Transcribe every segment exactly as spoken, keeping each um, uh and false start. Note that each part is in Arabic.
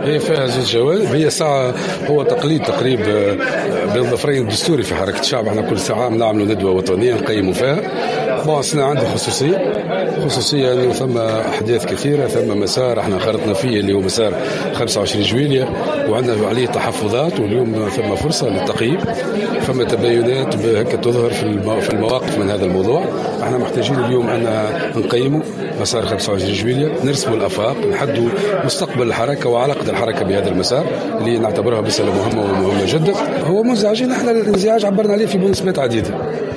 هي فيها زوج جوانب. هي ساعة هو تقليد تقريب بين الظفرين الدستوري في حركة الشعب. احنا كل ساعة نعملوا ندوة وطنية نقيموا فيها. بون السنة عنده خصوصية خصوصية أنه ثم أحداث كثيرة، ثم مسار احنا خرطنا فيه اللي هو مسار خمسة وعشرين جويلية وعندنا عليه تحفظات، واليوم ثم فرصة للتقييم. ثم تباينات هكا تظهر في المواقف من هذا الموضوع. احنا محتاجين اليوم أن نقيموا مسار خمسة وعشرين جويلية، نرسموا الآفاق، نحدوا مستقبل الحركة وعلاقة الحركة بهذا المسار اللي نعتبرها مسألة مهمة ومهمة جدا. هو مزعجين، احنا الانزعاج عبرنا عليه في مناسبات عديدة.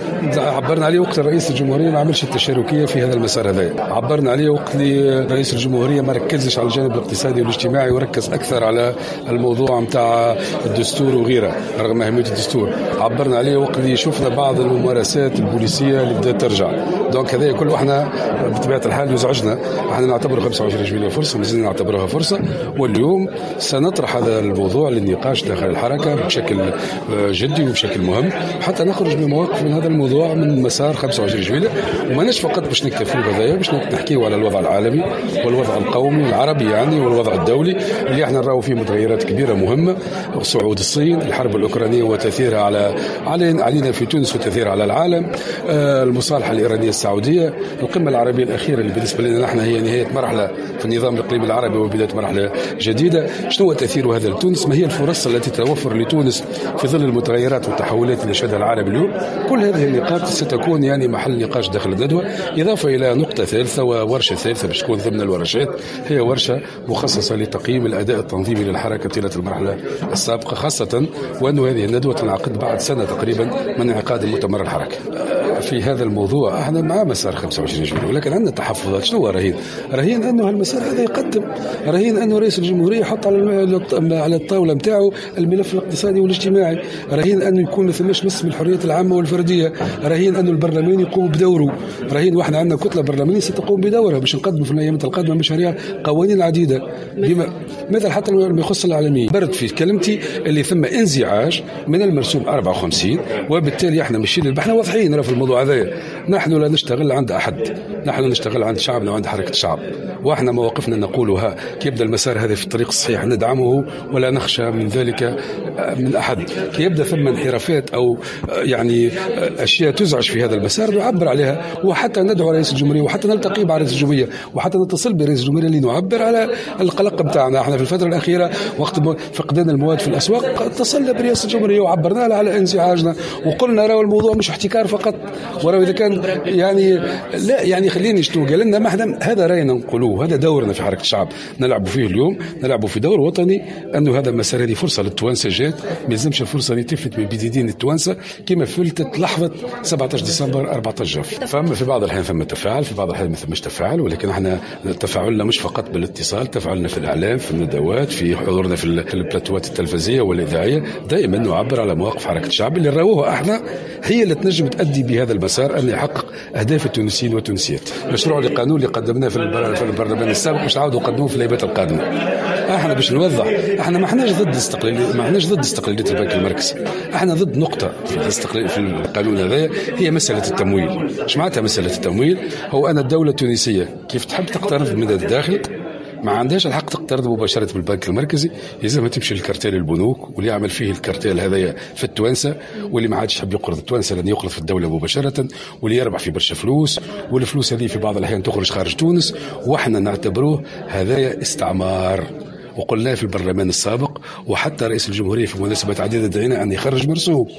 عبرنا عليه وقت رئيس الجمهورية ما عملش التشاركية في هذا المسار هذا. عبرنا عليه وقت اللي رئيس الجمهورية ما ركزش على الجانب الاقتصادي والاجتماعي وركز أكثر على الموضوع متاع الدستور وغيره رغم أهمية الدستور. عبرنا عليه وقت اللي شفنا بعض الممارسات البوليسية اللي بدأت ترجع. دونك هذا كل احنا بطبيعة الحال يزعجنا. احنا نعتبر خمسة وعشرين جويلية فرصة، مازلنا نعتبرها فرصة، واليوم سنطرح هذا الموضوع للنقاش داخل الحركة بشكل جدي وبشكل مهم حتى نخرج بمواقف من هذا الموضوع من مسار خمسة وعشرين جويلية. وماناش فقط باش نكتفوا بهذايا، باش نحكيوا على الوضع العالمي والوضع القومي العربي يعني والوضع الدولي اللي احنا نراو فيه متغيرات كبيرة مهمة. صعود الصين، الحرب الأوكرانية وتأثيرها على علينا في تونس وتأثيرها على العالم، آه المصالحة الإيرانية السعودية، القمة العربية الأخيرة اللي بالنسبة لنا نحن هي نهاية مرحلة في النظام الإقليمي العربي وبداية مرحلة جديدة. شنو هو تأثير هذا لتونس؟ ما هي الفرص التي تتوفر لتونس في ظل المتغيرات والتحولات اللي شهدها العالم اليوم؟ كل هذه النقاط ستكون يعني محل نقاش داخل الندوة، إضافة إلى نقطة ثالثة وورشة ثالثة باش تكون ضمن الورشات، هي ورشة مخصصة لتقييم الأداء التنظيمي للحركة طيلة المرحلة السابقة، خاصة وأن هذه الندوة تنعقد بعد سنة تقريبا من انعقاد مؤتمر الحركة. في هذا الموضوع احنا مع مسار خمسة وعشرين جويلية، ولكن عندنا تحفظات. شنو هو رهين؟ رهين أنه المسار هذا يقدم، رهين أنه رئيس الجمهورية يحط على على الطاولة متاعه الملف الاقتصادي والاجتماعي، رهين أنه يكون ما ثماش مس من الحريات العامة والفردية، رهين أنه البرلمان يقوم بدوره، رهين واحنا عندنا كتلة برلمانية ستقوم بدورها باش نقدم في الأيام القادمة مشاريع قوانين عديدة بما مثل حتى ما يخص العالمية. برد في كلمتي اللي ثم انزعاج من المرسوم أربعة وخمسين، وبالتالي احنا ماشيين احنا واضحين في الموضوع هذا. نحن لا نشتغل عند أحد، نحن نشتغل عند شعبنا وعند حركة الشعب، واحنا مواقفنا نقولها كي يبدأ المسار هذا في الطريق الصحيح ندعمه ولا نخشى من ذلك من أحد. كي يبدأ ثم انحرافات أو يعني أشياء تزعج في هذا المسار نعبر عليها، وحتى ندعو رئيس الجمهورية وحتى نلتقي مع رئيس الجمهورية وحتى نتصل برئيس الجمهورية لنعبر على القلق بتاعنا. احنا في الفترة الأخيرة وقت فقدان المواد في الأسواق اتصلنا برئيس الجمهورية وعبرنا على انزعاجنا وقلنا راهو الموضوع مش احتكار فقط، وراه إذا كان يعني لا يعني خليني شنو قال لنا ما احنا هذا راينا نقولوه، هذا دورنا في حركة الشعب نلعبوا فيه اليوم، نلعبوا في دور وطني أنه هذا المسار هذه فرصة للتوانسة جات، ما يلزمش الفرصة اللي تفلت من بديدين التوانسة كما فلتت لحظة سبعة عشر ديسمبر أربعة عشر جاف. فما في بعض الأحيان ثم تفاعل، في بعض الأحيان ما ثمش تفاعل، ولكن احنا تفاعلنا مش فقط بالاتصال، تفاعلنا في الإعلام، في الندوات، في حضورنا في البلاتوات التلفزيونية والإذاعية، دائما نعبر على مواقف حركة الشعب اللي راوها احنا هي اللي تنجم تؤدي بهذا المسار أن يحقق أهداف التونسيين والتونسيات. مشروع لقانون اللي قدمناه في البرلمان السابق مش عاودوا نقدموه في الأيامات القادمة. احنا باش نوضح احنا ما احناش ضد استقلالية، ما احناش ضد استقلالية البنك المركزي، احنا ضد نقطة في الاستقلال في القانون هذا هي مسألة التمويل. ايش معناتها مسألة التمويل؟ هو أن الدولة التونسية كيف تحب تقترض من الداخل ما عندهاش الحق تقترض مباشرة بالبنك المركزي، لازم تمشي للكارتيل البنوك واللي يعمل فيه الكارتيل هذايا في التوانسة، واللي ما عادش يحب يقرض التوانسة لأن يقرض في الدولة مباشرة، واللي يربح في برشا فلوس، والفلوس هذه في بعض الأحيان تخرج خارج تونس، وإحنا نعتبروه هذايا استعمار. وقلناه في البرلمان السابق، وحتى رئيس الجمهورية في مناسبات عديدة دعينا أن يخرج مرسوم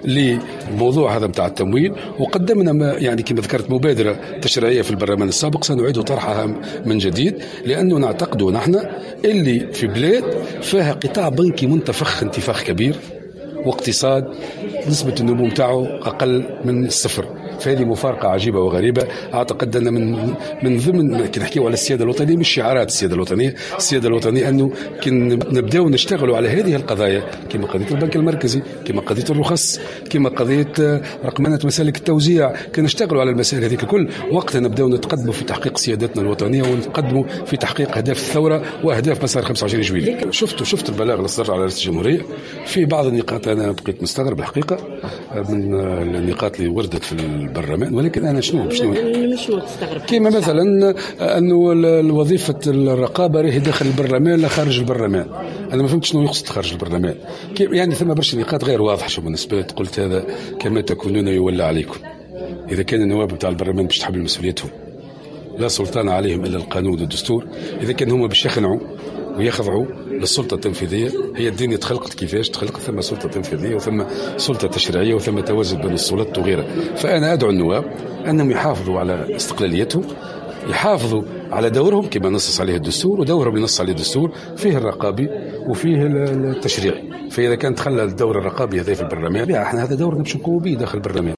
للموضوع هذا متاع التمويل، وقدمنا ما يعني كما ذكرت مبادرة تشريعية في البرلمان السابق سنعيد طرحها من جديد، لأنه نعتقد نحن اللي في بلاد فيها قطاع بنكي منتفخ انتفاخ كبير واقتصاد نسبة النمو متاعه أقل من الصفر، فهذه مفارقة عجيبة وغريبة. أعتقد أن من من ضمن كي نحكيو على السيادة الوطنية مش شعارات السيادة الوطنية، السيادة الوطنية أنه كن نبدأ نشتغلوا على هذه القضايا كما قضية البنك المركزي، كما قضية الرخص، كما قضية رقمنة مسالك التوزيع، كنا نشتغلوا على المسائل هذه الكل وقتها نبدأ نتقدموا في تحقيق سيادتنا الوطنية ونتقدموا في تحقيق أهداف الثورة وأهداف مسار خمسة وعشرين جويلية. شفت شفت البلاغ اللي صدر على رئيس الجمهورية في بعض النقاط أنا بقيت مستغرب الحقيقة من النقاط اللي وردت في البرلمان، ولكن انا شنو شنو شنو تستغرب كيما مثلا انه وظيفه الرقابه راهي داخل البرلمان لا خارج البرلمان. انا ما فهمت شنو يقصد خارج البرلمان، يعني ثم برشا نقاط غير واضحه. شو بالنسبه قلت هذا كما تكونون يولى عليكم. اذا كان النواب نتاع البرلمان باش تحمل مسؤوليتهم لا سلطان عليهم الا القانون والدستور، اذا كان هما باش يخنعوا ويخضعوا للسلطه التنفيذيه، هي الدنيا تخلقت كيفاش تخلقت، ثم سلطه تنفيذيه وثم سلطه تشريعيه وثم توازن بين السلطات وغيرها. فانا ادعو النواب انهم يحافظوا على استقلاليتهم، يحافظوا على دورهم كما نصص عليه الدستور، ودورهم ينص عليه الدستور فيه الرقابي وفيه التشريعي. فاذا كان تخلى الدور الرقابي هذا في البرلمان، لا احنا هذا دورنا باش نقوموا به داخل البرلمان.